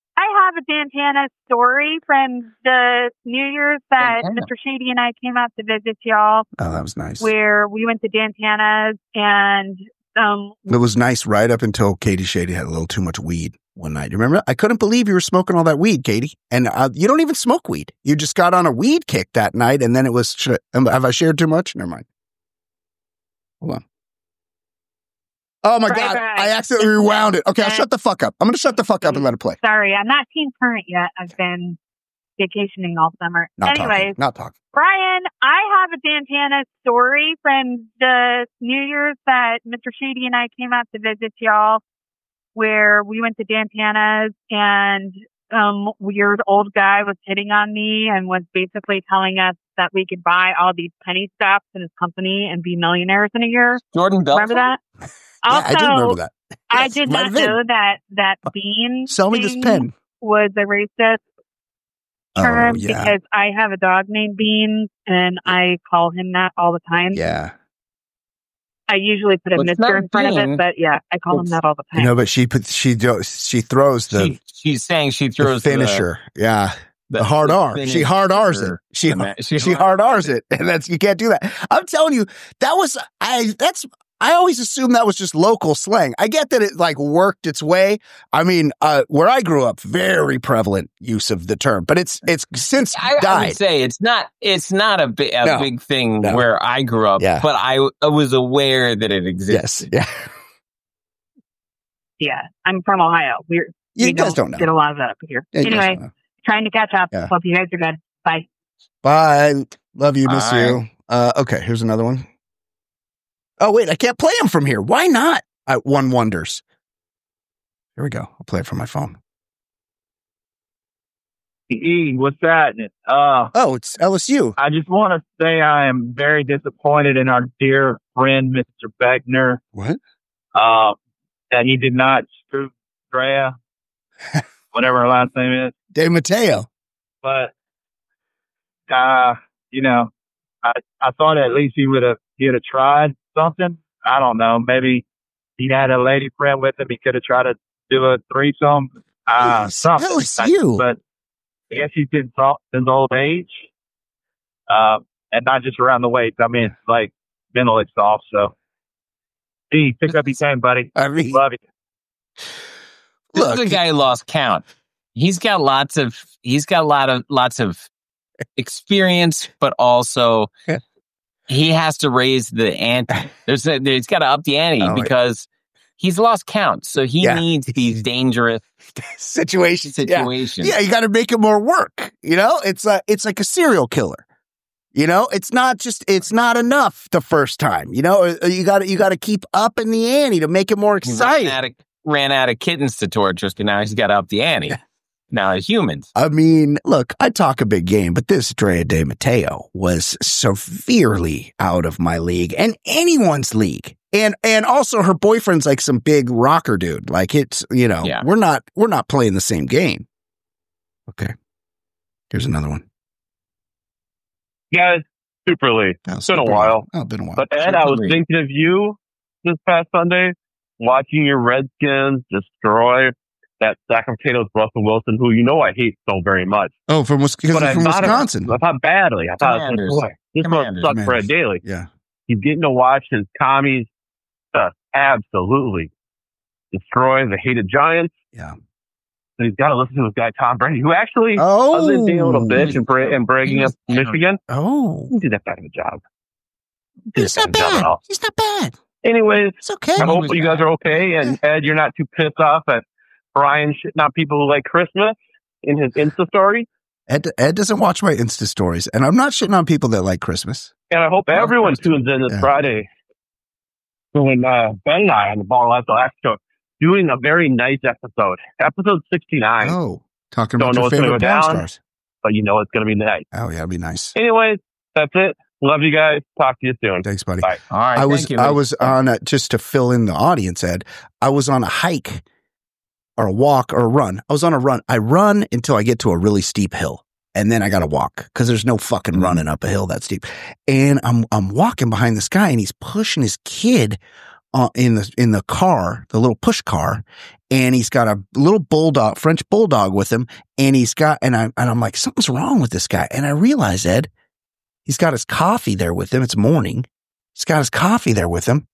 G: have a Dantana story from the New Year's that
D: Dantana.
G: Mister Shady and I came out to visit y'all,
C: Oh, that was nice.
G: where we went to Dantana's and um,
C: It was nice right up until Katie Shady had a little too much weed one night. You remember? I couldn't believe you were smoking all that weed, Katie. And uh, you don't even smoke weed. You just got on a weed kick that night, and then it was. Should I, have I shared too much? Never mind. Hold on. Oh my
G: Right,
C: God!
G: right.
C: I accidentally rewound it. Okay, I'll shut the fuck up. I'm gonna shut the fuck up and let it play.
G: sorry, I'm not teen current yet. I've been vacationing all summer.
C: Not
G: Anyways,
C: talking. Not talking.
G: Brian, I have a Dantana story from the New Year's that Mister Shady and I came out to visit y'all, where we went to Dantana's and um weird old guy was hitting on me and was basically telling us that we could buy all these penny stocks in his company and be millionaires in a year.
D: Jordan Belfort.
G: Remember that?
C: Yeah,
G: Also,
C: I do remember that.
G: I
C: Yes,
G: did
C: might
G: not
C: have been.
G: know that that bean
C: Sell me this
G: thing
C: pen.
G: was a racist
C: Oh
G: term
C: yeah,
G: because I have a dog named Beans and I call him that all the time.
C: yeah.
G: I usually put a
D: Well, it's
G: Mister
D: not
G: in front of
D: Bean.
G: it, but yeah, I call him
D: It's-
G: that all the
C: You
G: time.
C: know, but she put she do, she throws the,
D: She, she's saying she
C: the
D: throws
C: finisher. yeah.
D: The,
C: The hard R. She hard R's it.
D: finisher.
C: She
D: The ma-
C: she, hard R's it, and that's you can't do that. I'm telling you, that was I. That's I always assumed that was just local slang. I get that it like worked its way. I mean, uh, where I grew up, very prevalent use of the term, but it's it's since
D: I, I
C: died.
D: would say it's not it's not a, bi- a
C: No.
D: big thing
C: No.
D: where I grew up,
C: Yeah.
D: but I, I was aware that it
C: Yes,
D: existed.
C: yeah.
G: Yeah, I'm from Ohio. We're
C: You
G: we
C: guys don't
G: get
C: know.
G: a lot of that up here.
C: Yeah, you guys
G: Anyway,
C: don't know.
G: trying to catch up.
C: Yeah.
G: Hope you guys are good. Bye.
C: Bye. Love you. Miss
D: All right.
C: you. Uh, okay, here's another one. Oh wait, I can't play them from here. Why not? I, one wonders. Here we go. I'll play it from my phone.
H: E, what's that? Uh,
C: Oh, it's L S U.
H: I just want to say I am very disappointed in our dear friend, Mister Beckner,
C: What?
H: uh, that he did not screw Drea, whatever her last name is.
C: De Matteo.
H: But, uh, you know, I, I thought at least he would have, he would have tried something. I don't know. Maybe he had a lady friend with him. He could have tried to do a threesome, uh,
C: Jeez,
H: something.
C: L S U.
H: But I guess he's getting salt in his old age. Uh, and not just around the waist. I mean, it's like mentally soft. So, D, pick up your time, buddy.
C: I mean,
H: Love you.
D: This
C: look,
D: is a guy who lost count. He's got lots of he's got a lot of lots of experience, but also he has to raise the ante. There's a, there's got to up the ante
C: Oh,
D: because he's lost count. So he
C: Yeah.
D: needs these dangerous
C: situations. Yeah.
D: situations.
C: Yeah, you got to make it more work. You know, it's a, it's like a serial killer. You know, it's not just, it's not enough the first time. You know, you got to, you got to keep up in the ante to make it more
D: He ran
C: exciting.
D: out, of, ran out of kittens to torture, so now he's got to up the ante. Now as humans.
C: I mean, look, I talk a big game, but this Drea De Matteo was severely out of my league and anyone's league. And and also her boyfriend's like some big rocker dude. Like it's, you know,
D: Yeah.
C: we're not we're not playing the same game. Okay. Here's another one.
I: Guys, Super Lee.
C: Oh,
I: It's been a
C: super
I: while.
C: Oh, been a while.
I: But Ed, I was
D: Super Lee.
I: thinking of you this past Sunday, watching your Redskins destroy that sack of potatoes Russell Wilson, who you know I hate so very much.
C: Oh, from, Wis- because
I: But
C: he's
I: I
C: from
I: thought,
C: Wisconsin.
I: I thought badly. I thought,
D: Commanders.
I: boy, this must
D: Commanders.
I: suck for Ed
C: Commanders.
I: Daly.
C: Yeah.
I: He's getting to watch his commies just absolutely destroy the hated Giants.
C: Yeah.
I: And he's got to listen to his guy Tom Brady, who actually,
C: Oh.
I: other than being a little bitch and, bra- and bragging
D: He
I: up
D: was-
I: Michigan,
C: Oh.
I: he did that better of a job.
C: He's not bad. He's not bad.
I: Anyways,
C: It's okay.
I: I hope
D: was
I: you guys
D: bad.
I: are okay. And Ed, you're not too pissed off at Brian shitting on people who like Christmas in his Insta story.
C: Ed, Ed doesn't watch my Insta stories, and I'm not shitting on people that like Christmas.
I: And I hope
D: Of
I: everyone
D: course.
I: tunes in this
C: Yeah.
I: Friday when uh, Ben and I on the Ball Lifestyle Act Show doing a very nice episode, episode sixty-nine.
C: Oh, talking
I: Don't
C: about
I: know
C: your
I: what's gonna
C: favorite
I: go
C: porn
I: down.
C: stars.
I: But you know it's going to be nice.
C: Oh, yeah, it'd be nice.
I: Anyways, that's it. Love you guys. Talk to you soon.
C: Thanks, buddy.
I: Bye.
D: All right.
C: I was
D: thank you,
C: I
D: Lee.
C: was on a, just to fill in the audience, Ed. I was on a hike or a walk or a run. I was on a run. I run until I get to a really steep hill, and then I got to walk because there's no fucking running up a hill that steep. And I'm I'm walking behind this guy, and he's pushing his kid uh, in the in the car, the little push car, and he's got a little bulldog, French bulldog with him, and he's got and I and I'm like, something's wrong with this guy, and I realize, Ed, he's got his coffee there with him. It's morning. He's got his coffee there with him.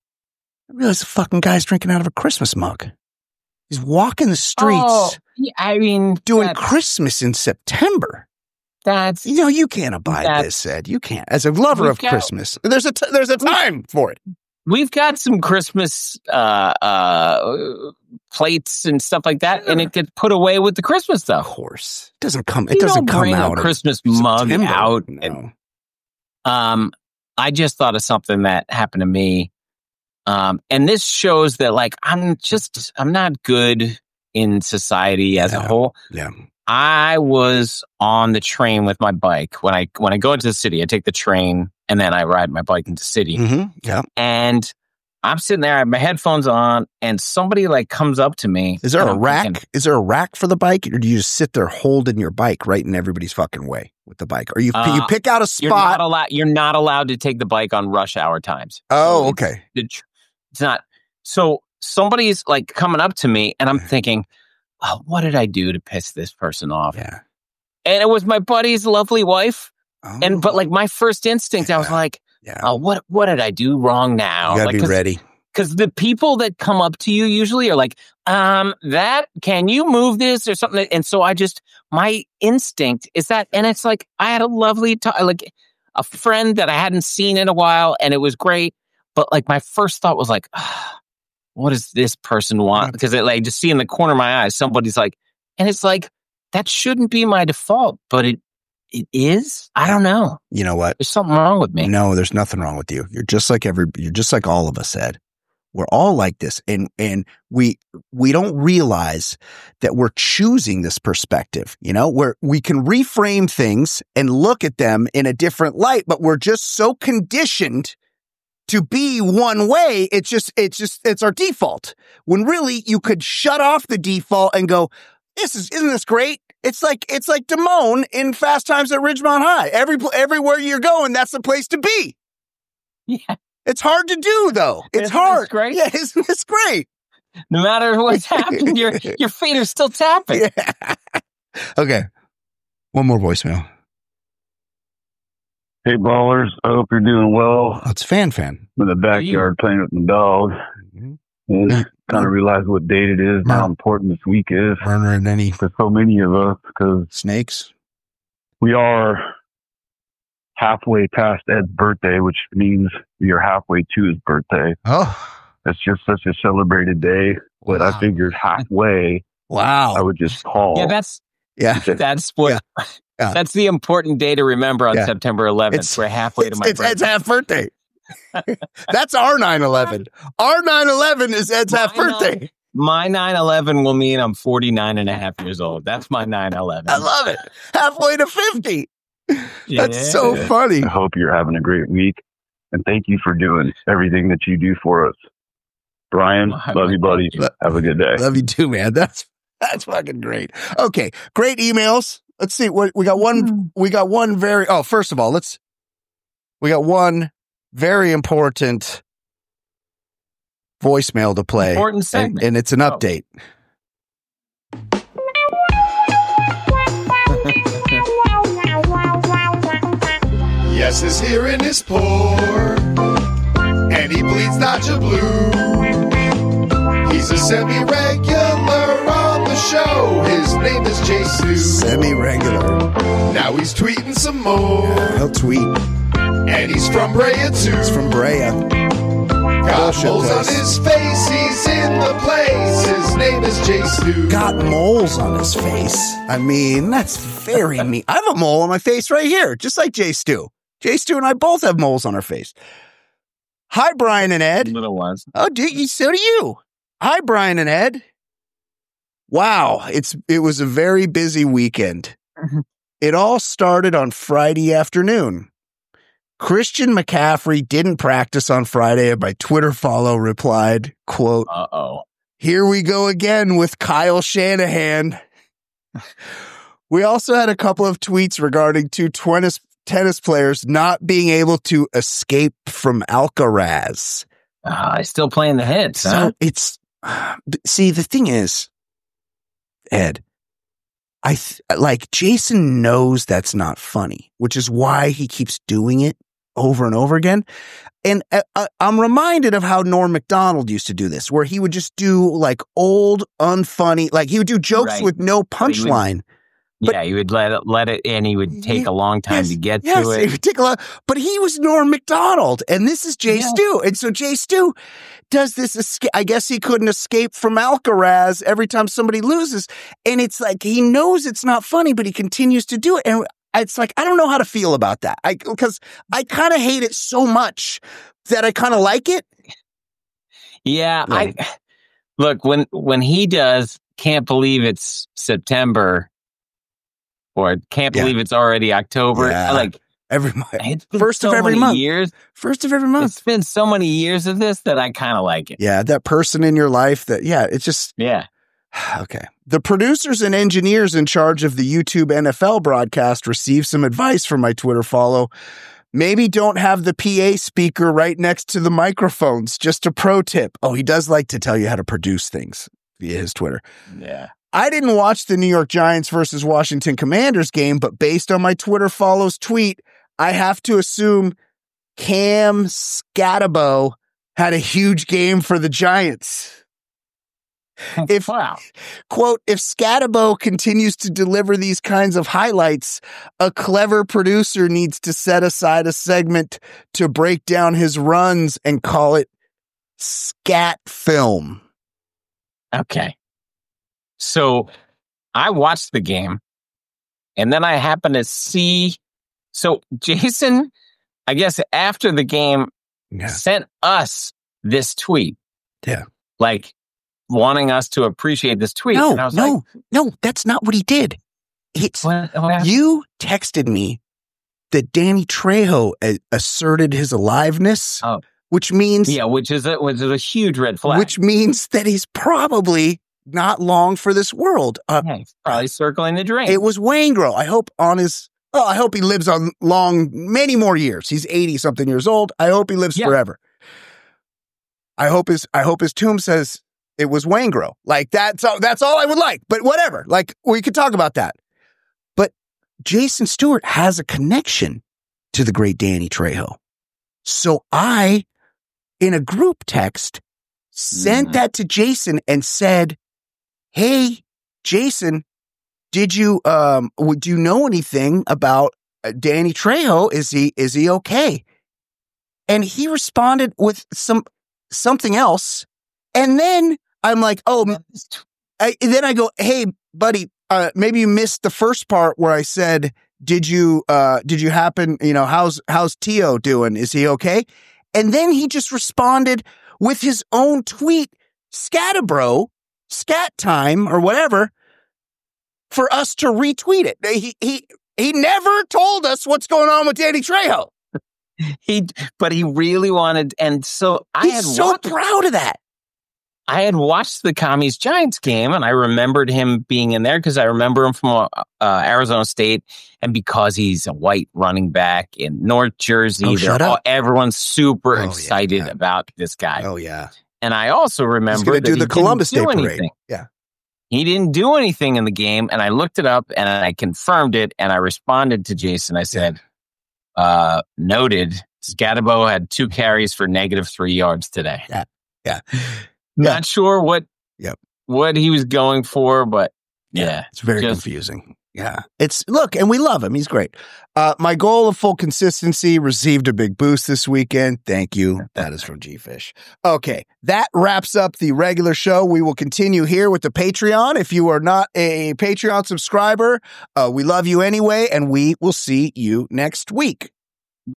C: I realize the fucking guy's drinking out of a Christmas mug. He's walking the streets.
D: Oh, yeah, I mean,
C: doing
D: that's-
C: Christmas in September.
D: That's
C: You know, you can't abide
D: That's-
C: this, Ed. You can't. As a lover
D: We've
C: of
D: got-
C: Christmas, there's a t- there's a time for it.
D: We've got some Christmas uh, uh, plates and stuff like that, and it gets put away with the Christmas
C: Of
D: stuff.
C: course, it doesn't come. It
D: You
C: doesn't
D: don't
C: come
D: bring
C: out
D: a
C: of
D: Christmas mug
C: September.
D: out.
C: No.
D: And, um, I just thought of something that happened to me, um, and this shows that like I'm just I'm not good in society as a
C: Yeah.
D: whole.
C: Yeah.
D: I was on the train with my bike when I when I go into the city. I take the train and then I ride my bike into the city.
C: Mm-hmm. Yeah.
D: And I'm sitting there, I have my headphones on, and somebody like comes up to me.
C: Is there
D: and
C: a
D: I'm
C: rack?
D: thinking,
C: Is there a rack for the bike, or do you just sit there holding your bike right in everybody's fucking way with the bike? Or you
D: Uh,
C: you pick out a
D: You're not
C: spot?
D: allowed. You're not allowed to take the bike on rush hour times.
C: Oh,
D: So
C: okay.
D: It's, the- it's not. So somebody's like coming up to me, and I'm thinking, oh, what did I do to piss this person off?
C: Yeah.
D: And it was my buddy's lovely wife.
C: Oh,
D: And but like my first instinct, I was
C: Yeah.
D: like,
C: yeah.
D: oh, what what did I do wrong now?
C: You gotta
D: like,
C: be
D: 'cause-
C: ready.
D: Because the people that come up to you usually are like, um, that, can you move this or something? And so I just, my instinct is that, and it's like, I had a lovely time, like a friend that I hadn't seen in a while, and it was great. But like my first thought was like, ah, what does this person want? Because it like just see in the corner of my eyes, somebody's like, and it's like, that shouldn't be my default, but it, it is. I don't know.
C: You know what?
D: There's something wrong with me.
C: No, there's nothing wrong with you. You're just like every. You're just like all of us, Ed. We're all like this, and and we we don't realize that we're choosing this perspective. You know, where we can reframe things and look at them in a different light, but we're just so conditioned to be one way. It's just it's just it's our default. When really you could shut off the default and go, "This is isn't this great?" It's like it's like Damone in Fast Times at Ridgemont High. Every everywhere you're going, that's the place to be.
D: Yeah.
C: It's hard to do, though. It's
D: Isn't
C: hard.
D: this great?
C: Yeah, isn't this great?
D: No matter what's happened, your your feet are still tapping.
C: Yeah. Okay. One more voicemail.
H: Hey, ballers. I hope you're doing well.
C: Oh, it's Fan Fan.
H: I'm in the backyard playing with my dog. And kind of realize what date it is, and how important this week is
C: Runner and any
H: for so many of us, because
C: snakes.
H: we are halfway past Ed's birthday, which means we are halfway to his birthday.
C: Oh,
H: It's just such a celebrated day. But
C: Wow.
H: I figured halfway,
C: wow.
H: I would just call.
D: Yeah, that's
C: Yeah.
D: that's what
C: Yeah. Yeah.
D: that's the important day to remember on
C: Yeah.
D: September eleventh.
C: It's-
D: We're halfway to
C: It's,
D: my
C: it's Ed's
D: birthday.
C: half birthday. That's our nine eleven. Our nine eleven is Ed's half
D: Why not?
C: birthday.
D: My nine eleven will mean I'm forty-nine and a half years old. That's my nine eleven.
C: I love it. Halfway to fifty. That's so funny.
H: I hope you're having a great week. And thank you for doing everything that you do for us. Brian,
D: Well, I
H: love you, buddy.
C: Lo-
H: Have a good day.
C: Love you too, man. That's that's fucking great. Okay, great emails. Let's see what we got. One we got one very. Oh, first of all, let's. We got one very important voicemail to play,
D: Important
C: and,
D: segment.
C: and it's an
D: Oh.
C: update.
E: Yes, his hearing is poor, and he bleeds Nacha Blue. He's a semi-regular on the show. His name is Jay Stu.
C: Semi-regular.
E: Now he's tweeting some more,
C: He'll tweet.
E: and he's from Brea too.
C: It's from Brea.
E: Got
C: Bullshit
E: moles on
C: place.
E: his face. He's in the place. His name is Jay Stu.
C: Got moles on his face. I mean, that's very neat. I have a mole on my face right here, just like Jay Stu. Jay Stu and I both have moles on our face. Hi, Brian and Ed.
D: Little ones.
C: Oh, do you? So do you. Hi, Brian and Ed. Wow, it's it was a very busy weekend. It all started on Friday afternoon. Christian McCaffrey didn't practice on Friday, and my Twitter follow replied, quote,
D: Uh oh.
C: "Here we go again with Kyle Shanahan." We also had a couple of tweets regarding two tennis tennis players not being able to escape from Alcaraz.
D: Uh, I still playing the hits.
C: So
D: huh?
C: it's, see, the thing is, Ed, I th- like Jason knows that's not funny, which is why he keeps doing it over and over again. And uh, I'm reminded of how Norm Macdonald used to do this, where he would just do like old, unfunny, like he would do jokes
D: Right.
C: with no punchline.
D: But, yeah, he would let it, let it, and he would take a long time
C: yes,
D: to get
C: yes,
D: to
C: it
D: it.
C: would take a lot, but he was Norm Macdonald, and this is Jay
D: Yeah.
C: Stu. And so Jay Stu does this escape. I guess he couldn't escape from Alcaraz every time somebody loses. And it's like, he knows it's not funny, but he continues to do it. And it's like, I don't know how to feel about that. I, because I kind of hate it so much that I kind of like it.
D: Yeah,
C: Yeah.
D: I look when when he does. Can't believe it's September, or can't
C: Yeah.
D: believe it's already October.
C: Yeah.
D: Like
C: Every month.
D: it's been
C: First
D: so
C: of every
D: many
C: month.
D: years.
C: First of every month.
D: It's been so many years of this that I kind of like it.
C: Yeah, that person in your life that, yeah, it's just,
D: Yeah.
C: okay. The producers and engineers in charge of the YouTube N F L broadcast received some advice from my Twitter follow. Maybe don't have the P A speaker right next to the microphones. Just a pro tip. Oh, he does like to tell you how to produce things via his Twitter.
D: Yeah.
C: I didn't watch the New York Giants versus Washington Commanders game, but based on my Twitter follows tweet, I have to assume Cam Scatabo had a huge game for the Giants. If,
D: wow.
C: quote, if Scatabo continues to deliver these kinds of highlights, a clever producer needs to set aside a segment to break down his runs and call it Scat Film.
D: Okay. So I watched the game, and then I happened to see. So Jason, I guess after the game,
C: Yeah.
D: sent us this tweet.
C: Yeah.
D: Like wanting us to appreciate this tweet.
C: No,
D: and I was
C: no,
D: like,
C: no, that's not what he did. It's
D: what, what happened?
C: you texted me that Danny Trejo a- asserted his aliveness,
D: Oh.
C: which means
D: Yeah, which is a, which is a huge red flag.
C: which means that he's probably not long for this world. Uh,
D: yeah, he's probably circling the drain.
C: it was Waingro. I hope on his. Oh, I hope he lives on long, many more years. He's eighty something years old. I hope he lives
D: Yeah.
C: forever. I hope his. I hope his tomb says it was Waingro. Like that's all, that's all I would like. But whatever. Like we could talk about that. But Jason Stewart has a connection to the great Danny Trejo. So I, in a group text, sent
D: Mhm.
C: that to Jason and said, "Hey, Jason, did you um would you know anything about uh, Danny Trejo? Is he is he okay?" And he responded with some something else. And then I'm like, "Oh." I, then I go, "Hey, buddy, uh, maybe you missed the first part where I said, did you, uh, did you happen, you know, how's, how's Tio doing? Is he okay?" And then he just responded with his own tweet, Scatabro, scat time or whatever, for us to retweet it. He, he, he never told us what's going on with Danny Trejo.
D: He, but he really wanted, and so I
C: He's
D: had
C: so
D: watched,
C: proud of that.
D: I had watched the Commies Giants game, and I remembered him being in there because I remember him from uh, Arizona State, and because he's a white running back in North Jersey,
C: Oh,
D: they're
C: shut
D: all,
C: up.
D: everyone's super
C: Oh, yeah,
D: excited
C: yeah.
D: about this guy.
C: Oh, yeah.
D: And I also
C: He's
D: remember
C: going
D: that
C: to do
D: he
C: the Columbus Day
D: didn't do
C: Parade.
D: anything.
C: Yeah.
D: He didn't do anything in the game, and I looked it up and I confirmed it, and I responded to Jason. I said, uh, "Noted. Scatabo had two carries for negative three yards today."
C: Yeah. Yeah.
D: Not sure what
C: Yep.
D: what he was going for, but yeah,
C: It's very
D: just-
C: confusing. Yeah. It's look, and we love him. He's great. Uh, my goal of full consistency received a big boost this weekend. Thank you. That is from G-Fish. Okay. That wraps up the regular show. We will continue here with the Patreon. If you are not a Patreon subscriber, uh, we love you anyway, and we will see you next week.